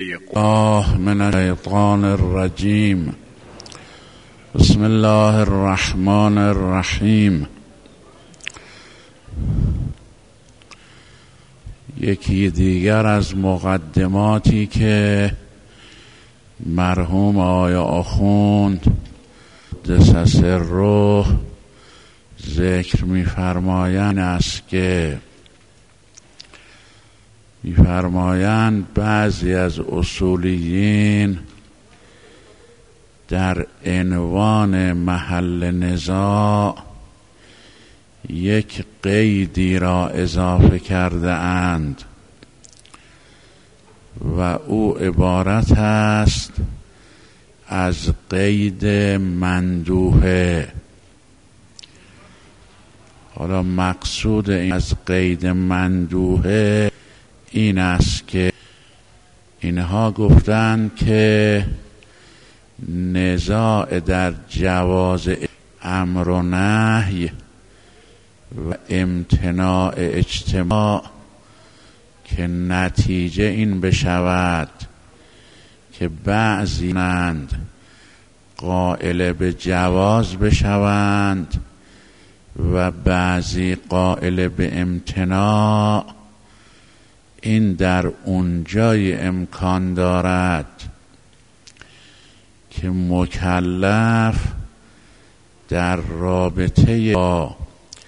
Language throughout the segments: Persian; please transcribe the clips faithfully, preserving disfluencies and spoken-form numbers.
الله من الشیطان الرجیم. بسم الله الرحمن الرحیم. یکی دیگر از مقدماتی که مرحوم آقای آخوند قدس سره ذکر می‌فرمایند است که می‌فرمایند بعضی از اصولیین در عنوان محل نزاع یک قیدی را اضافه کرده اند و او عبارت است از قید مندوحه. حالا مقصود این از قید مندوحه این است که اینها گفتند که نزاع در جواز امر و نهی و امتناع اجتماع که نتیجه این بشود که بعضی نند قائل به جواز بشوند و بعضی قائل به امتناع، این در اونجای امکان دارد که مکلف در رابطه با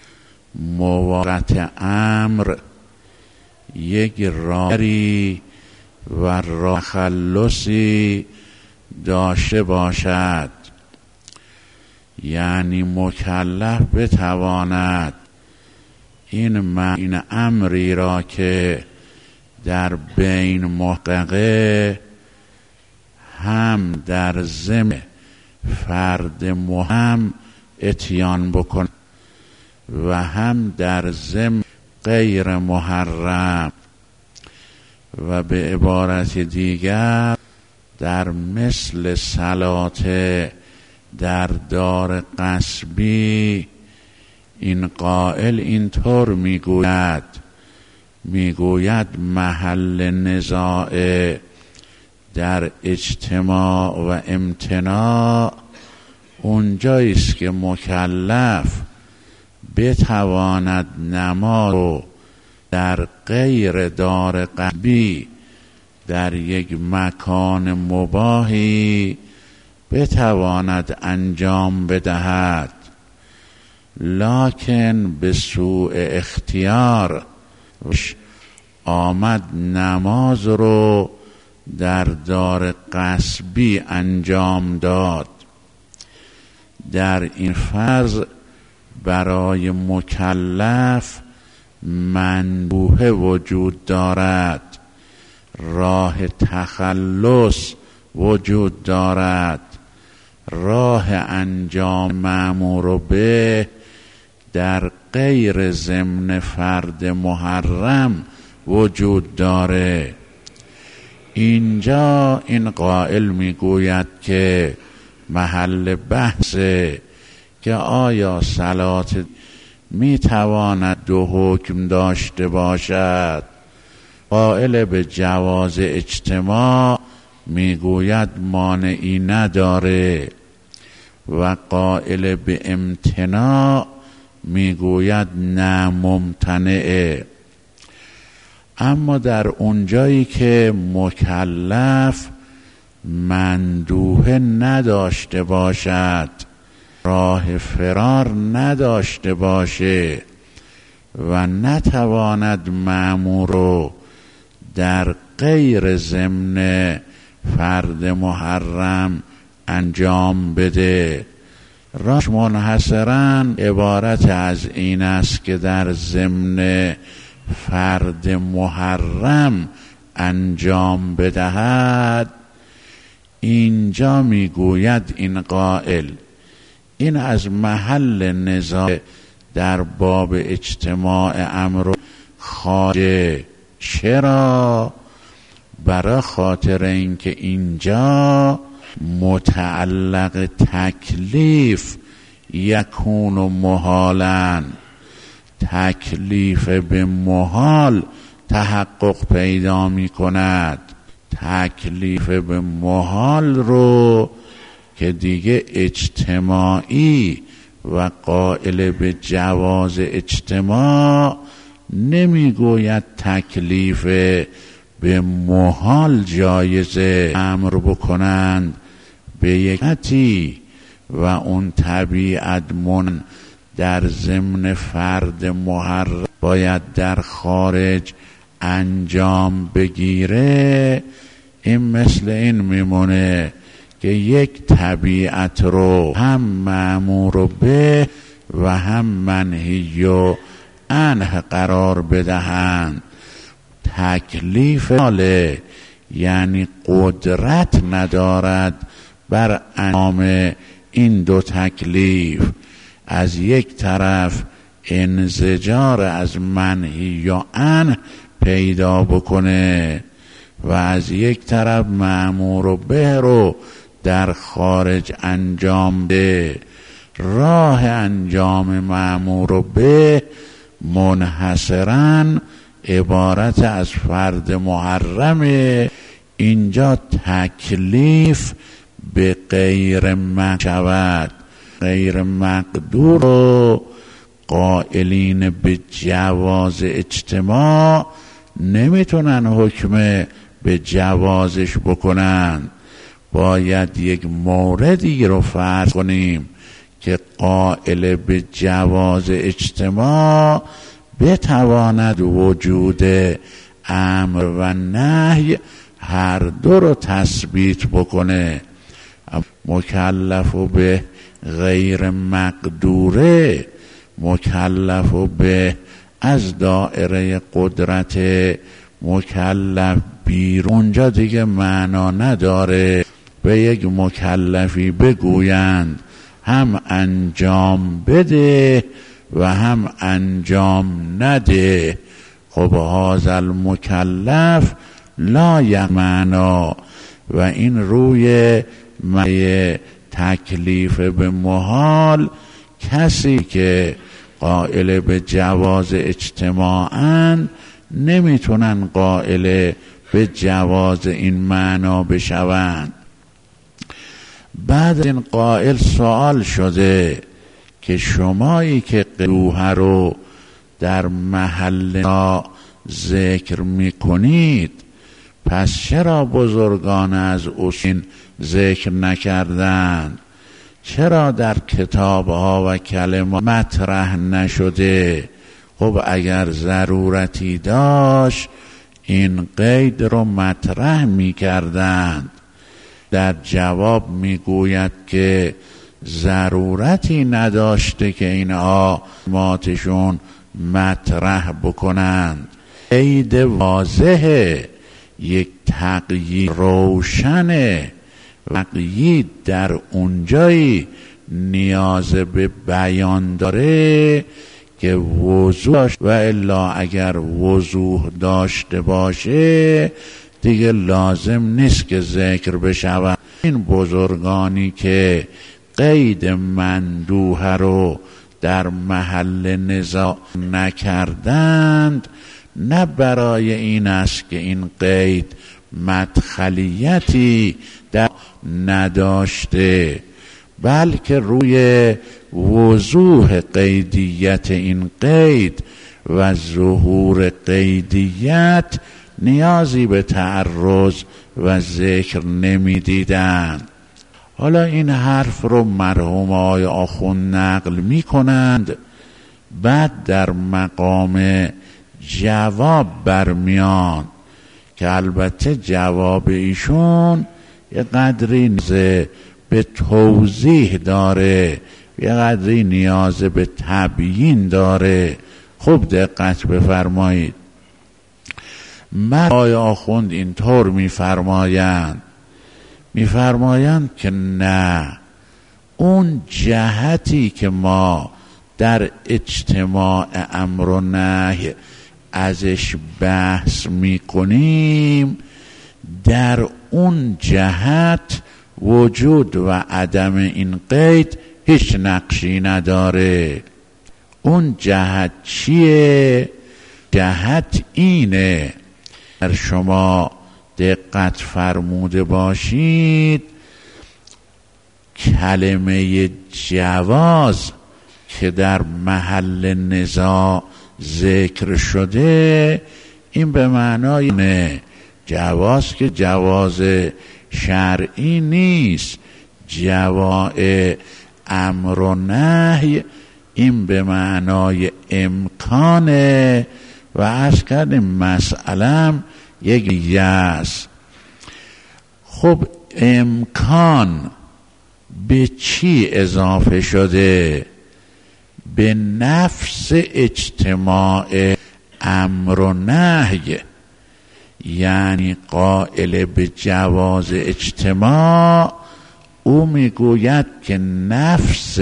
موارد امر یک راهی و راه تخلصی داشته باشد، یعنی مکلف بتواند این این امری را که در بین محققه هم در ذمه فرد مهم اتیان بکند و هم در ذمه غیر محرم، و به عبارت دیگر در مثل صلات در دار غصبی این قائل اینطور میگوید میگوید محل نزاع در اجتماع و امتناع اونجاییست که مکلف بتواند نماز رو در غیر دار غصبی در یک مکان مباحی بتواند انجام بدهد، لکن به سوء اختیار آمد نماز رو در دار غصبی انجام داد. در این فرض برای مکلف مندوحه وجود دارد، راه تخلص وجود دارد، راه انجام مأمور به در غیر ضمن فرد محرم وجود داره. اینجا این قائل میگوید که محل بحثه که آیا صلات میتواند دو حکم داشته باشد. قائل به جواز اجتماع میگوید مانعی نداره و قائل به امتناع میگوید نه ممتنعه. اما در اونجایی که مکلف مندوحه نداشته باشد، راه فرار نداشته باشه و نتواند مأمور رو در غیر ضمن فرد محرم انجام بده، راش منحصراً عبارت از این است که در ضمن فرد محرم انجام بدهد. اینجا میگوید این قائل این از محل نزاع در باب اجتماع امر خارجه. چرا؟ برای خاطر اینکه اینجا متعلق تکلیف یکون و محالن، تکلیف به محال تحقق پیدا می کند. تکلیف به محال رو که دیگه اجتماعی و قائل به جواز اجتماع نمیگوید تکلیف به محال جایزه امر بکنند به یکتی و اون طبیعت من در ضمن فرد محرم باید در خارج انجام بگیره. این مثل این میمونه که یک طبیعت رو هم مأمور به و هم منهی و عنه قرار بدهند. تکلیف حاله یعنی قدرت ندارد بر انجام این دو تکلیف، از یک طرف انزجار از منهی و عنه پیدا بکنه و از یک طرف مأمور به رو در خارج انجام ده. راه انجام مأمور به منحصراً عبارت از فرد محرمه. اینجا تکلیف به غیر مقدور شود. غیر مقدور و قائلین به جواز اجتماع نمیتونن حکم به جوازش بکنن. باید یک موردی رو فرض کنیم که قائل به جواز اجتماع بتواند وجود امر و نهی هر دو رو تثبیت بکنه. مکلف به غیر مقدوره مکلف به از دائره قدرت مکلف بیرون، اونجا دیگه معنا نداره به یک مکلفی بگویند هم انجام بده و هم انجام نده. خب هذا المکلف لا یمعنا و این روی معنی تکلیف به محال کسی که قائل به جواز اجتماعاً نمیتونن قائل به جواز این معنا بشوند. بعد این قائل سوال شده که شمایی که قلوه رو در محل ذکر میکنید پس چرا بزرگان از اصول ذکر نکردند؟ چرا در کتابها و کلمات مطرح نشده؟ خب اگر ضرورتی داشت این قید رو مطرح میکردند. در جواب میگوید که ضرورتی نداشته که اینها ماتشون مطرح بکنند. قید واضحه، یک تقیید روشنه. تقیید در اونجایی نیاز به بیان داره که وضوح داشت و الا اگر وضوح داشته باشه دیگه لازم نیست که ذکر بشود. این بزرگانی که قید مندوح رو در محل نزاع نکردند نه برای این است که این قید مدخلیتی در نداشته، بلکه روی وضوح قیدیت این قید و ظهور قیدیت نیازی به تعرض و ذکر نمی دیدند. حالا این حرف رو مرحوم آقای آخوند نقل می کنند، بعد در مقام جواب برمیان که البته جواب ایشون یه قدری نیاز به توضیح داره، یه قدری نیاز به تبیین داره. خوب دقت بفرمایید. آقای آخوند اینطور میفرمایند میفرمایند که نه، اون جهتی که ما در اجتماع امر و نهی ازش بحث میکنیم در اون جهت وجود و عدم این قید هیچ نقشی نداره. اون جهت چیه؟ جهت اینه در شما دقت فرموده باشید کلمه جواز که در محل نزاع ذکر شده این به معنای نه جواز که جواز شرعی نیست، جواز امر و نهی این به معنای امکانه و عرض کردیم مسئله یک یست. خب امکان به چی اضافه شده؟ به نفس اجتماع امر و نهی، یعنی قائل به جواز اجتماع او میگوید که نفس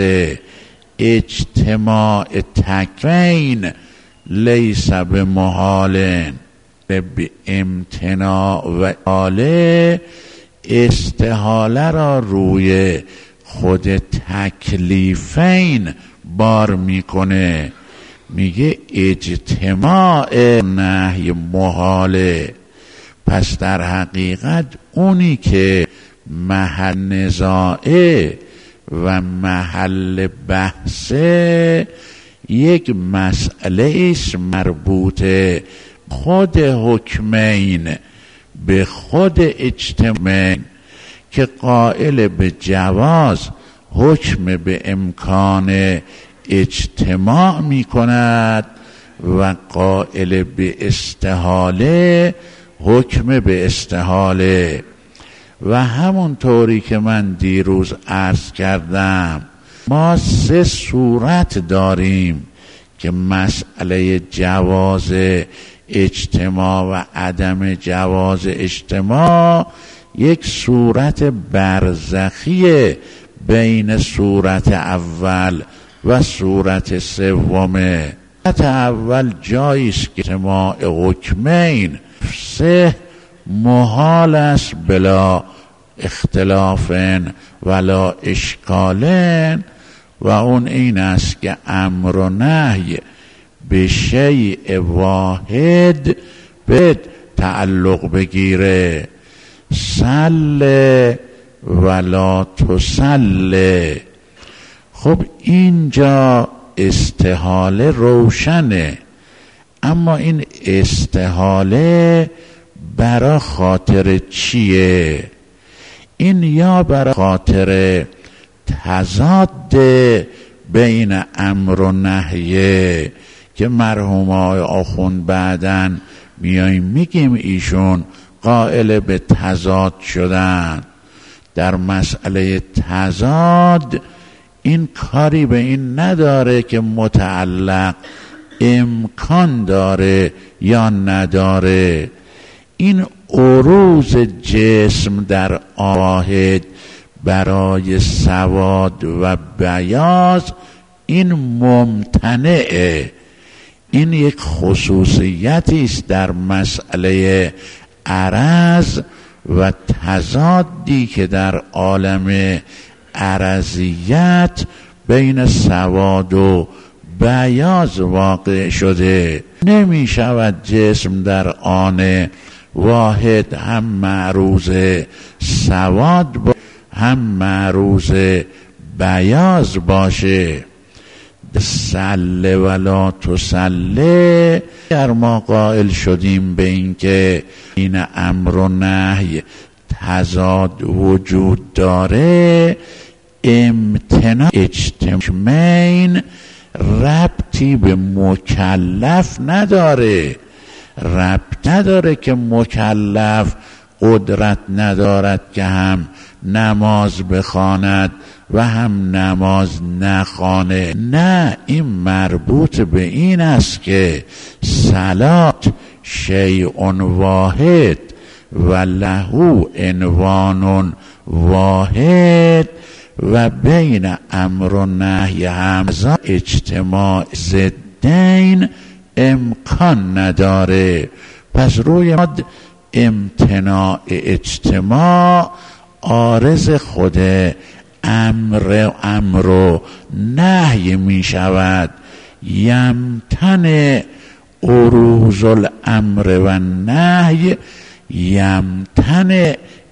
اجتماع تکوین لیس به محالن، به امتناع و آله استحاله را روی خود تکلیفین بار میکنه، میگه اجتماع نهی محاله. پس در حقیقت اونی که محل نزاعه و محل بحثه یک مسئله است مربوطه خود حکمین به خود اجتماع که قائل به جواز حکم به امکان اجتماع می کند و قائل به استحاله حکم به استحاله. و همون طوری که من دیروز عرض کردم ما سه صورت داریم که مسئله جواز اجتماع و عدم جواز اجتماع یک صورت برزخیه بین صورت اول و صورت سومه. صورت اول جاییست که اجتماع حکمین سه محال است بلا اختلافن ولا اشکالن و اون این است که امر و نهی به شیء واحد به تعلق بگیره، سل ولا تسل. خب اینجا استحاله روشنه، اما این استحاله برای خاطر چیه؟ این یا برای خاطر تضاد بین امر و نهیه که مرحوم آقای آخوند بعدن میاییم میگیم ایشون قائل به تضاد شدن. در مسئله تضاد این کاری به این نداره که متعلق امکان داره یا نداره. این عروض جسم در واحد برای سواد و بیاض این ممتنعه. این یک خصوصیتی است در مسئله عرض و تضادی که در عالم عرضیت بین سواد و بیاض واقع شده. نمی شود جسم در آن واحد هم معروض سواد باشه هم معروض بیاض باشه. سله ولا تسله اگر ما قائل شدیم به این که این امر و نهی تضاد وجود داره، امتناع اجتماعین ربطی به مکلف نداره. ربط نداره که مکلف قدرت ندارد که هم نماز بخواند و هم نماز نخوانه. نه، این مربوط به این است که صلات شیء واحد و له عنوان واحد و بین امر و نهی هم اجتماع ضدین امکان نداره. پس روی مد امتناع اجتماع عارض خود امر امر و نهی می شود. یمتن عروض الامر و نهی یمتن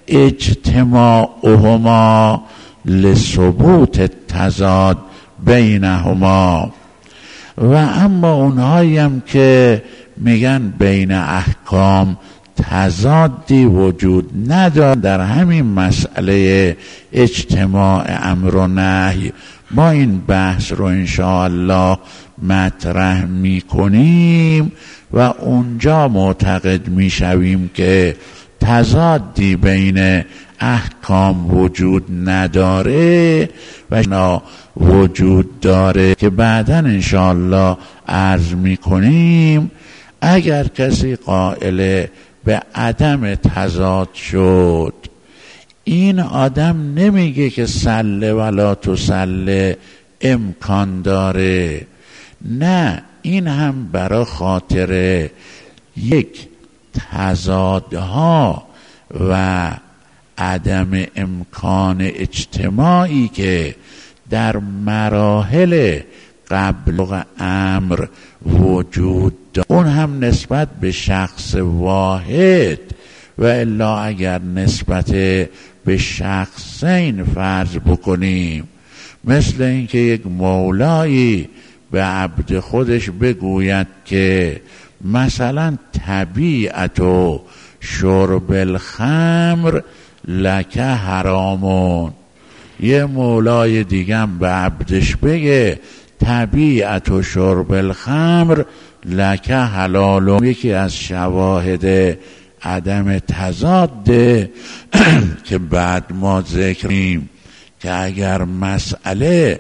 اجتماعهما لثبوت التضاد بینهما. و اما اونهایی هم که میگن بین احکام تضادی وجود نداره، در همین مسئله اجتماع امر و نهی ما این بحث رو انشاءالله مطرح میکنیم و اونجا معتقد میشویم که تضادی بین احکام وجود نداره و نه وجود داره که بعداً انشاءالله عرض میکنیم. اگر کسی قائل به عدم تضاد شد، این آدم نمیگه که سله ولا تسله امکان داره، نه، این هم برای خاطر یک تضادها و عدم امکان اجتماعی که در مراحل قبل امر وجود دارد، اون هم نسبت به شخص واحد، و الا اگر نسبت به شخصین فرض بکنیم، مثل اینکه یک مولایی به عبد خودش بگوید که مثلا طبیعت و شرب الخمر لک حرامون، یه مولای دیگه به عبدش بگه طبیعت و شرب الخمر لک حلالون. یکی از شواهد عدم تضاد که بعد ما ذکریم که اگر مسئله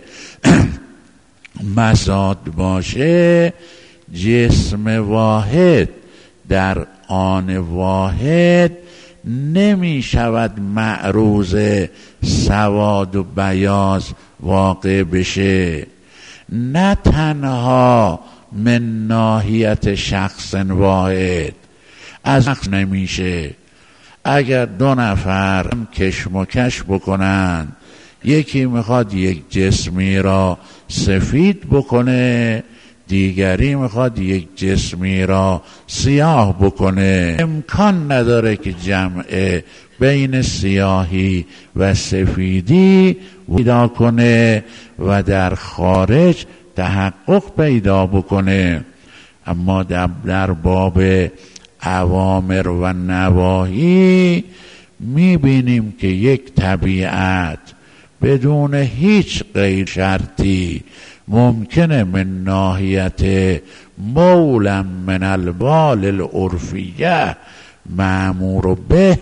مساد باشه، جسم واحد در آن واحد نمی شود معروض سواد و بیاض واقع بشه، نه تنها من ناحیت شخص واحد از نمیشه. اگر دو نفر کشم و کش بکنن، یکی میخواد یک جسمی را سفید بکنه، دیگری میخواد یک جسمی را سیاه بکنه، امکان نداره که جمع بین سیاهی و سفیدی پیدا کنه و در خارج تحقق پیدا بکنه. اما در باب اوامر و نواهی میبینیم که یک طبیعت بدون هیچ غیر شرطی ممکنه من ناحیت مولا من البال العرفیه مأمور به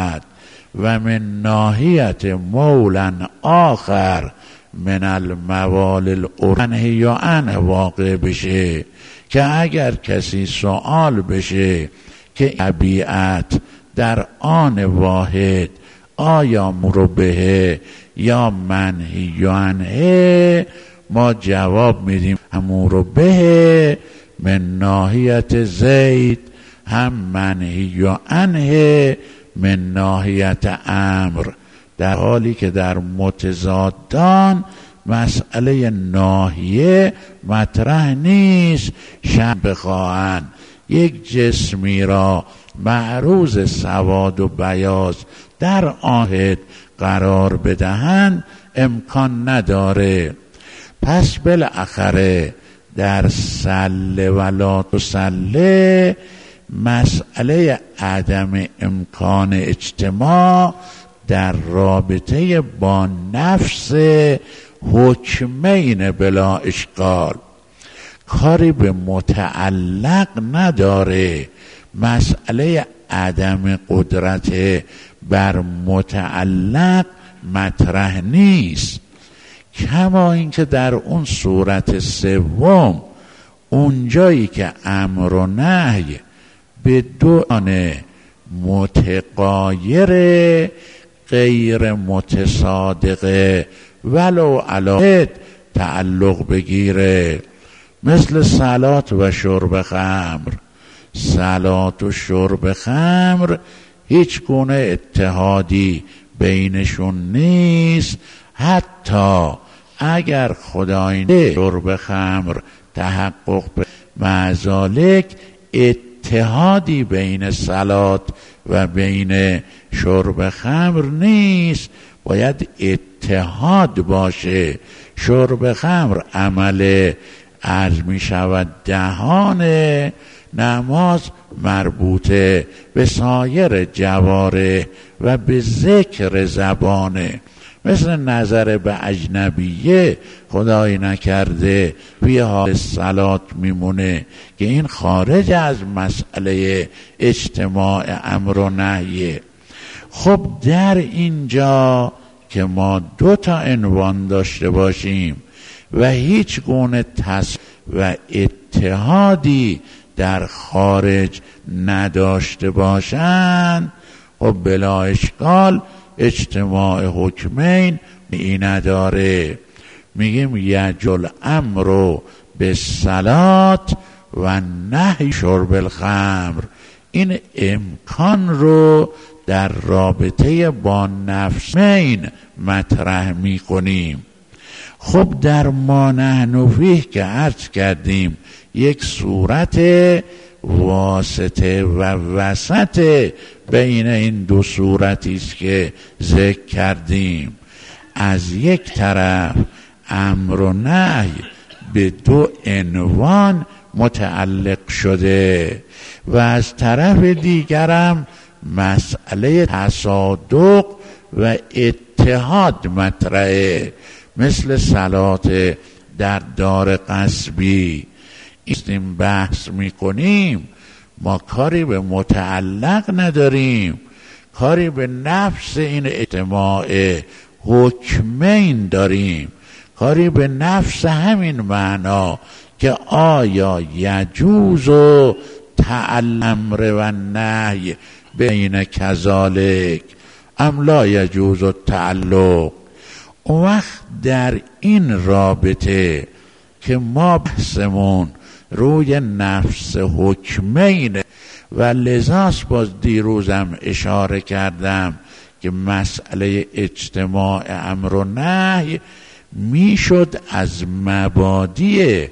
و من ناحیت مولا آخر من الموال العرفیه یا عنه واقع بشه، که اگر کسی سوال بشه که طبیعت در آن واحد آیا مربه یا منهی عنه، ما جواب میدیم مربه من ناحیت زید، هم منهی عنه من ناحیت امر، در حالی که در متضادان مسئله ناحیه مطرح نیست. شب بخواهن یک جسمی را معروض سواد و بیاض در آهد قرار بدهند امکان نداره. پس بالاخره در سله ولا تسله مسئله عدم امکان اجتماع در رابطه با نفس حکمین بلا اشکال، کاری به متعلق نداره. مسئله عدم قدرت بر متعلق مطرح نیست، کما اینکه در اون صورت سوم اونجایی که امر و نهی به دو آن متغایر غیر متصادقه ولو علاقه تعلق بگیره، مثل صلات و شرب خمر. صلات و شرب خمر هیچ گونه اتحادی بینشون نیست، حتی اگر خداینده شرب خمر تحقق به معذالک اتحادی بین صلات و بین شرب خمر نیست، باید اتحاد باشه. شرب خمر عمل عرض می شود دهانه، نماز مربوطه به سایر جواره و به ذکر زبانه. مثل نظر به اجنبیه خدای نکرده توی حال صلات میمونه که این خارج از مسئله اجتماع امر و نهیه. خب در اینجا که ما دو تا عنوان داشته باشیم و هیچ گونه تص و اتحادی در خارج نداشته باشند، خب بلا اشکال اجتماع حکمین این نداره. میگیم یجل امر به صلات و نهی شرب الخمر. این امکان رو در رابطه با نفسین مطرح میکنیم. خب در ما نحن فیه که عرض کردیم یک صورت واسطه و وسط بین این دو صورتی است که ذکر کردیم. از یک طرف امر و نهی به دو عنوان متعلق شده و از طرف دیگرم مسئله تصادق و اتحاد مطرحه، مثل صلات در دار غصبی. این بحث میکنیم، ما کاری به متعلق نداریم، کاری به نفس این اجتماع حکمین داریم، کاری به نفس همین معنا که آیا یجوز و تعلمر و نهی بین کذالک ام لا یجوز و تعلق. اون وقت در این رابطه که ما بحثمون روی نفس حکمینه و لذاست باز دیروزم اشاره کردم که مسئله اجتماع امر و نهی میشد از مبادی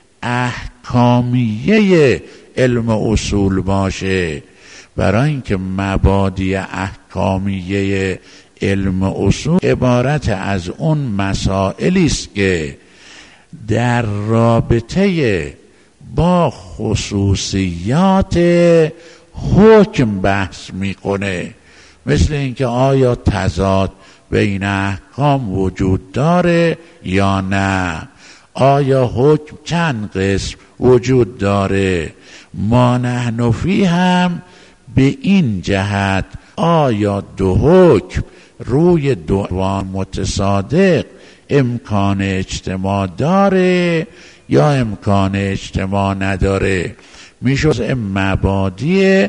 احکامیه علم اصول باشه، برای اینکه مبادی احکامیه علم اصول عبارت از اون مسائلی است که در رابطه با خصوصیات حکم بحث میکنه، مثل اینکه آیا تضاد بین احکام وجود داره یا نه، آیا حکم چند قسم وجود داره. ما نحن فیه هم به این جهت آیا دو حکم روی دو عنوان متصادق امکان اجتماع داره یا امکان اجتماع نداره، میشه مبادی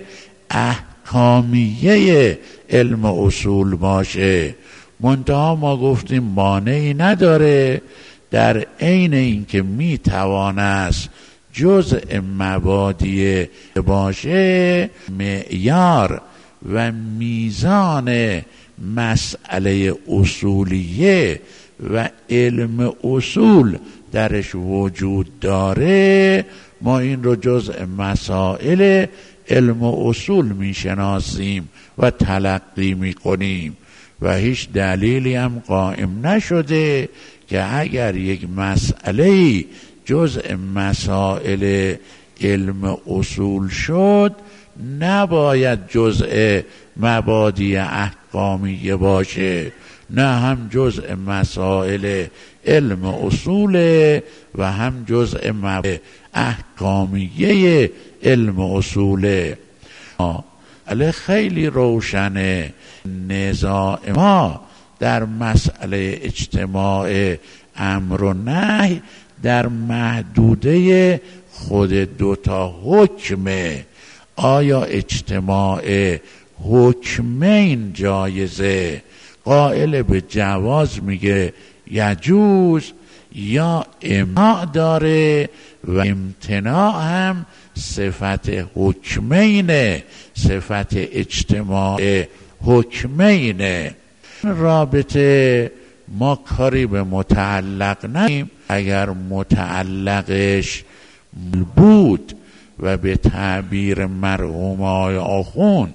احکامیه علم اصول باشه. منتها ما گفتیم مانعی نداره در عین اینکه میتوانست جزء مبادی باشه، معیار و میزان مسئله اصولیه و علم اصول درش وجود داره، ما این رو جزء مسائل علم اصول میشناسیم و تلقی میکنیم و هیچ دلیلی هم قائم نشده که اگر یک مسئله جزء مسائل علم اصول شد نباید جزء مبادی احکامیه باشه، نه هم جزء مسائل علم اصوله و هم جزء مبادی احکامیه علم اصوله. علی خیلی روشنه نزاع ما در مسئله اجتماع امر و نهی در محدوده خود دوتا حکمه. آیا اجتماع حکمین جایزه؟ قائل به جواز میگه یجوز، یا امتناع داره و امتناع هم صفت حکمینه، صفت اجتماع حکمینه. رابطه ما کاری به متعلق نداریم، اگر متعلقش بود و به تعبیر مرحوم آقای آخوند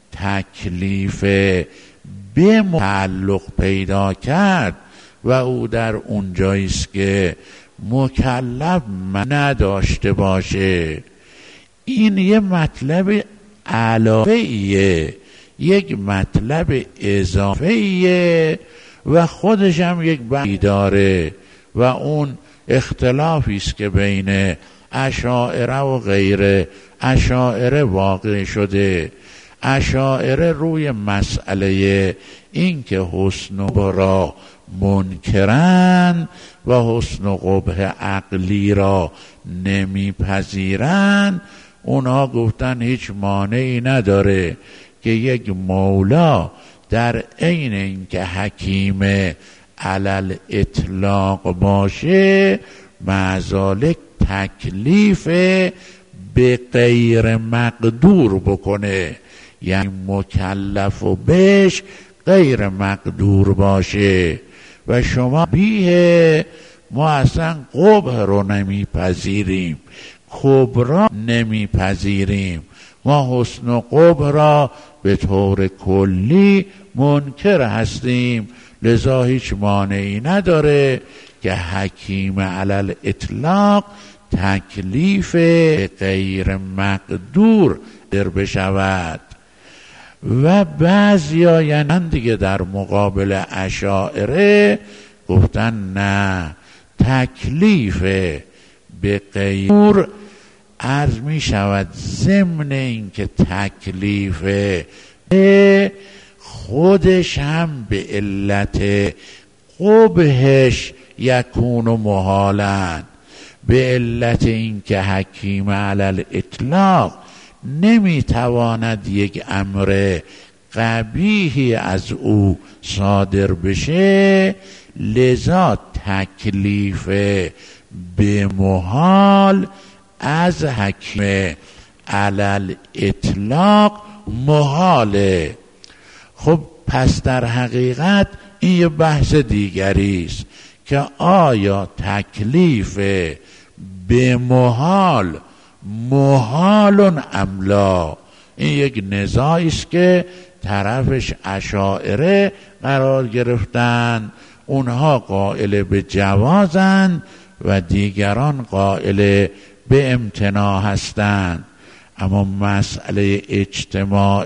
تکلیف به تعلق پیدا کرد و او در اونجاییست که مکلف نداشته باشه، این یه مطلب علاوه‌ایه، یک مطلب اضافه‌ایه و خودش هم یک بحثی داره و اون اختلافی است که بین اشاعره و غیر اشاعره واقع شده. اشاعره روی مسئله این که حسن و قبح را منکرن و حسن و قبح عقلی را نمیپذیرن، اونها گفتن هیچ مانعی نداره که یک مولا در عین اینکه حکیم علل اطلاق باشه معذالک تکلیف به غیر مقدور بکنه، یعنی مکلف و بهش غیر مقدور باشه. و شما بیه ما اصلا قبح رو نمیپذیریم، کبرا نمیپذیریم، ما حسن و قبح را به طور کلی منکر هستیم، لذا هیچ مانعی نداره که حکیم علل اطلاق تکلیف غیر مقدور در بشود. و بعضی آینن دیگه در مقابل اشاعره گفتن نه، تکلیف به غیر عرض می شود ضمن این که تکلیف خودش هم به علت قبحش یکون و محالن، به علت این که حکیم علل اطلاق نمیتواند یک امر قبیحی از او صادر بشه، لذا تکلیف به محال از حکیم علل اطلاق محاله. خب پس در حقیقت این یه بحث دیگری است که آیا تکلیف به محال محال املا، این یک نزاعی است که طرفش اشاعره قرار گرفتن، اونها قائل به جوازن و دیگران قائل به امتناع هستند. اما مسئله اجتماع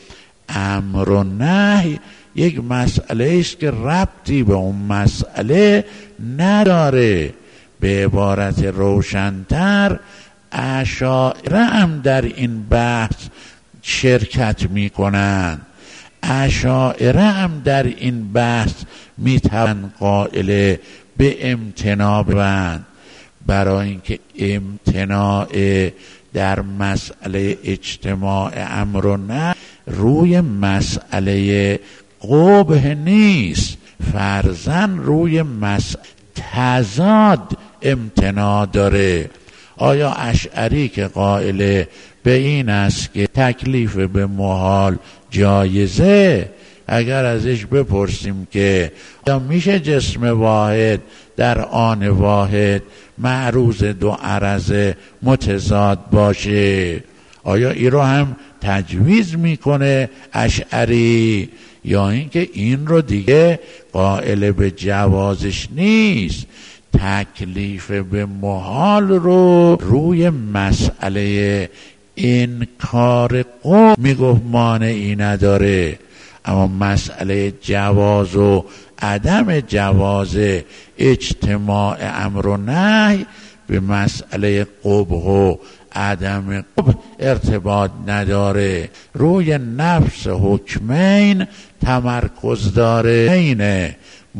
امر و نهی یک مسئله است که ربطی به اون مسئله نداره. به عبارت روشن‌تر اشاعره هم در این بحث شرکت می کنند، اشاعره هم در این بحث می توان قائل به امتناع بند، برای اینکه امتناع در مسئله اجتماع امر و نهی روی مسئله قبح نیست، فرضاً روی مسئله تضاد امتناع داره. آیا اشعری که قائل به این است که تکلیف به محال جایزه، اگر ازش بپرسیم که آیا میشه جسم واحد در آن واحد معروض دو عرض متضاد باشه، آیا این رو هم تجویز میکنه اشعری، یا اینکه این رو دیگه قائل به جوازش نیست؟ تکلیف به محال رو روی مسئله انکار قبح میگفت مانعی نداره، اما مسئله جواز و عدم جواز اجتماع امر و نهی به مسئله قبح و عدم قبح ارتباط نداره، روی نفس حکمین تمرکز داره، این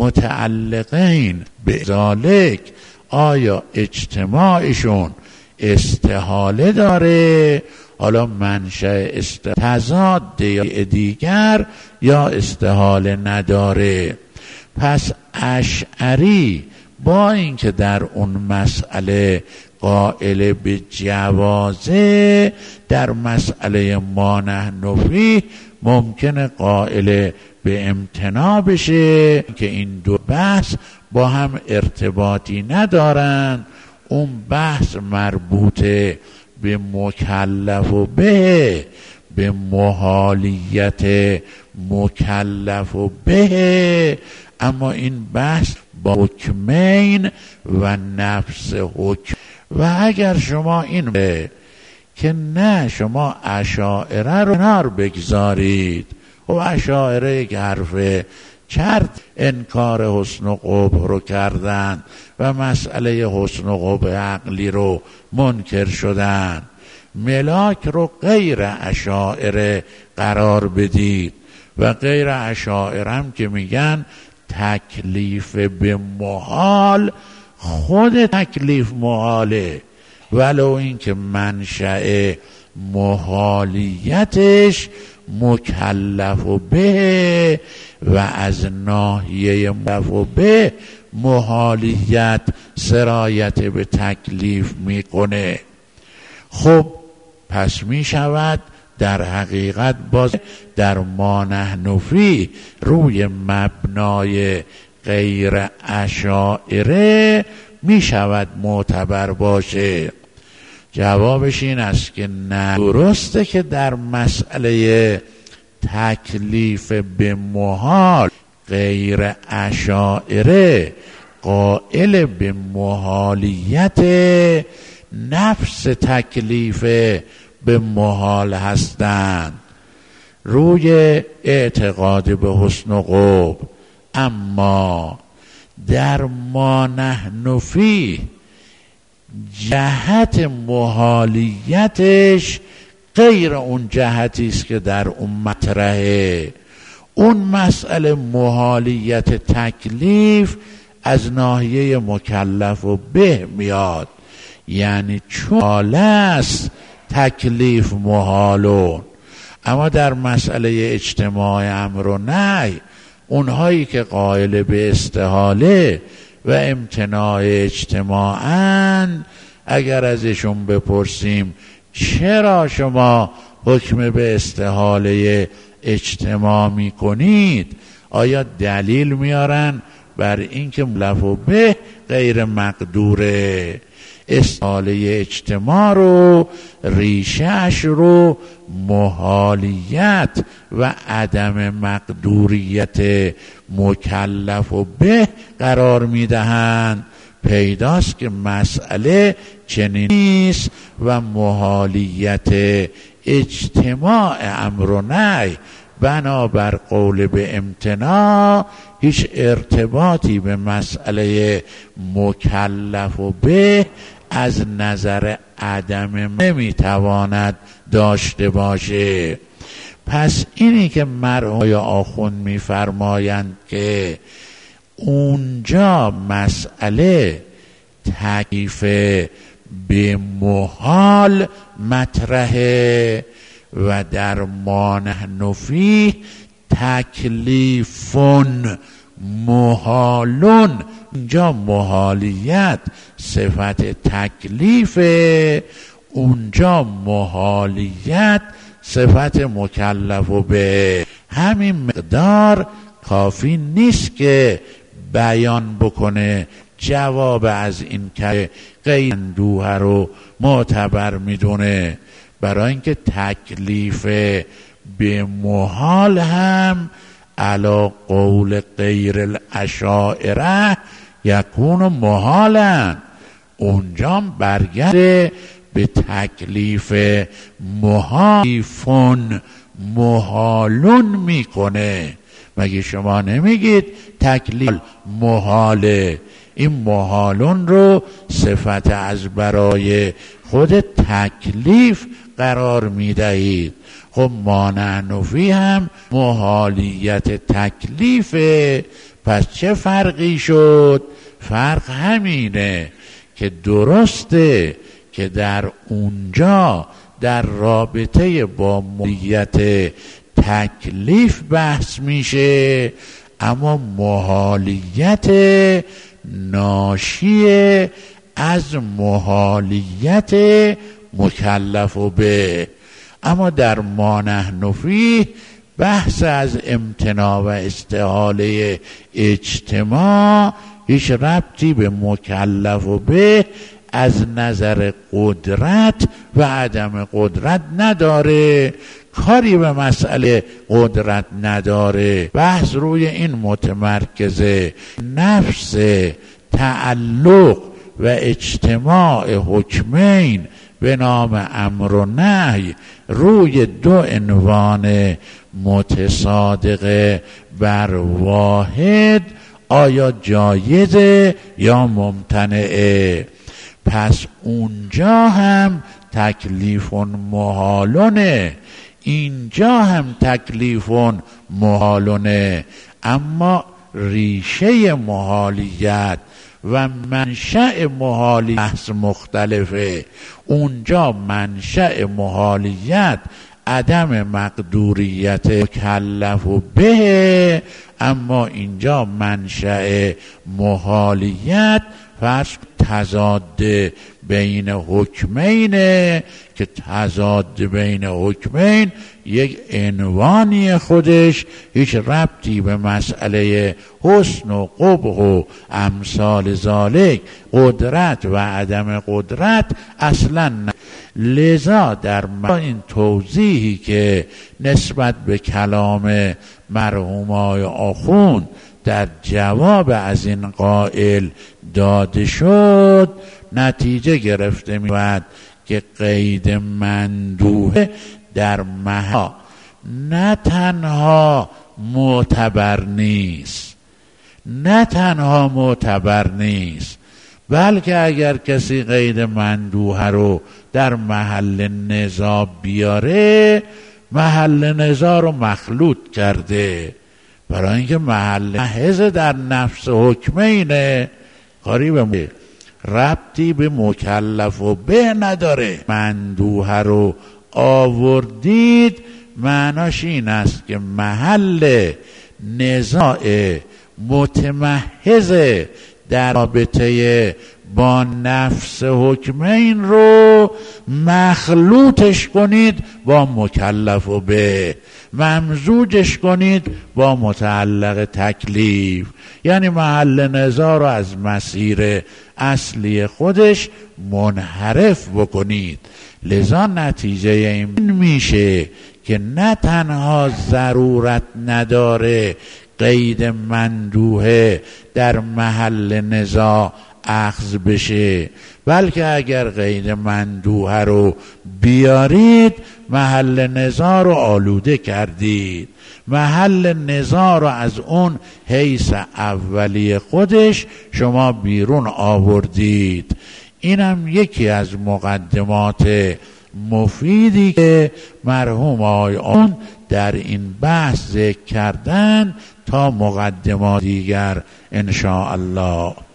متعلقین به ذالک آیا اجتماعشون استحاله داره، حالا منشأ تضاد دیگر یا استحاله نداره. پس اشعری با اینکه در اون مسئله قائل به جوازه، در مسئله ما نحن فیه ممکنه قائل به امتناع بشه که این دو بحث با هم ارتباطی ندارن. اون بحث مربوط به مکلف و به به محالیت مکلف و به، اما این بحث با حکمین و نفس حکم. و اگر شما این به که نه شما اشاعره رو کنار بگذارید، و اشاعره یک حرف چرت انکار حسن و قبح رو کردن و مسئله حسن و قبح عقلی رو منکر شدن، ملاک رو غیر اشاعره قرار بدید و غیر اشاعره هم که میگن تکلیف به محال، خود تکلیف محاله، ولو این که منشأ محالیتش مکلف و به و از ناحیه مکلف و به محالیت سرایت به تکلیف میکنه. خب پس می شود در حقیقت باز در ما نحن فیه روی مبنای غیر اشاعره می شود معتبر باشه. جوابش این است که نه، درسته که در مسئله تکلیف به محال غیر اشاعره قائل به محالیت نفس تکلیف به محال هستند روی اعتقاد به حسن و قبح، اما در ما نحن فیه جهت محالیتش غیر اون جهتی است که در اون مطرحه. اون مسئله محالیت تکلیف از ناحیه مکلف و به میاد، یعنی چون حال است تکلیف محالون. اما در مسئله اجتماع امر و نهی، اونهایی که قائل به استحاله و امتناع اجتماعاً، اگر ازشون بپرسیم چرا شما حکم به استحاله اجتماع می کنید، آیا دلیل میارن بر اینکه مکلف و به غیر مقدوره؟ استحاله اجتماع رو ریشه‌اش رو محالیت و عدم مقدوریت مکلف و به قرار میدهند. پیداست که مسئله چنین نیست و محالیت اجتماع امر و نهی بنابر قول به امتناع هیچ ارتباطی به مسئله مکلف و به از نظر عدم نمیتواند داشته باشه. پس اینی که مرحوم آخوند میفرمایند که اونجا مسئله تکلیف به محال مطرحه و در ما نحن فیه تکلیفون محالون، اونجا محالیت صفت تکلیفه، اونجا محالیت صفت مکلف و به. همین مقدار کافی نیست که بیان بکنه جواب از این که غیر اندوه رو معتبر میدونه، برای اینکه تکلیف به محال هم علی قول غیر الاشاعره یکون محالا، اونجا برگرده به تکلیف محالیفون محالون میکنه. مگه شما نمیگید تکلیف محاله؟ این محالون رو صفت از برای خود تکلیف قرار میدهید. خب ما نحن فیه هم محالیت تکلیفه، پس چه فرقی شد؟ فرق همینه که درسته که در اونجا در رابطه با محالیت تکلیف بحث میشه، اما محالیت ناشی از محالیت مکلف و به. اما در ما نحن فیه بحث از امتناع و استحاله اجتماع هیچ ربطی به مکلف و به از نظر قدرت و عدم قدرت نداره. کاری به مسئله قدرت نداره. بحث روی این متمرکزه، نفس تعلق و اجتماع حکمین به نام امر و نهی روی دو عنوان متصادقه بر واحد آیا جایزه یا ممتنعه؟ پس اونجا هم تکلیف محالونه، اینجا هم تکلیف محالونه، اما ریشه محالیت و منشأ محالیت مختلفه. اونجا منشأ محالیت عدم مقدوریت مکلف به، اما اینجا منشأ محالیت فرض تضاد بین حکمینه که تضاد بین حکمین یک عنوانی خودش هیچ ربطی به مسئله حسن و قبح و امثال ذالک، قدرت و عدم قدرت اصلا نه. لذا در این توضیحی که نسبت به کلام مرحوم آقای آخوند در جواب از این قائل داده شد، نتیجه گرفته می‌شود که قید مندوحه در محل نه تنها معتبر نیست، نه تنها معتبر نیست، بلکه اگر کسی قید مندوحه رو در محل نزاع بیاره، محل نزاع رو مخلوط کرده، برای اینکه محل محض در نفس حکمینه، کاری به ربطی به مکلف و به نداره. مندوحه رو آوردید معناش این است که محل نزاع متمحض در رابطه با نفس حکمین رو مخلوطش کنید با مکلف و به، ممزوجش کنید با متعلق تکلیف، یعنی محل نزاع رو از مسیر اصلی خودش منحرف بکنید. لذا نتیجه این میشه که نه تنها ضرورت نداره قید مندوحه در محل نزاع اخذ بشه، بلکه اگر قید مندوحه رو بیارید محل نزاع رو آلوده کردید، محل نزاع رو از اون حیث اولی خودش شما بیرون آوردید. اینم یکی از مقدمات مفیدی که مرحوم آقایون در این بحث ذکر کردن تا مقدمات دیگر ان شاء الله.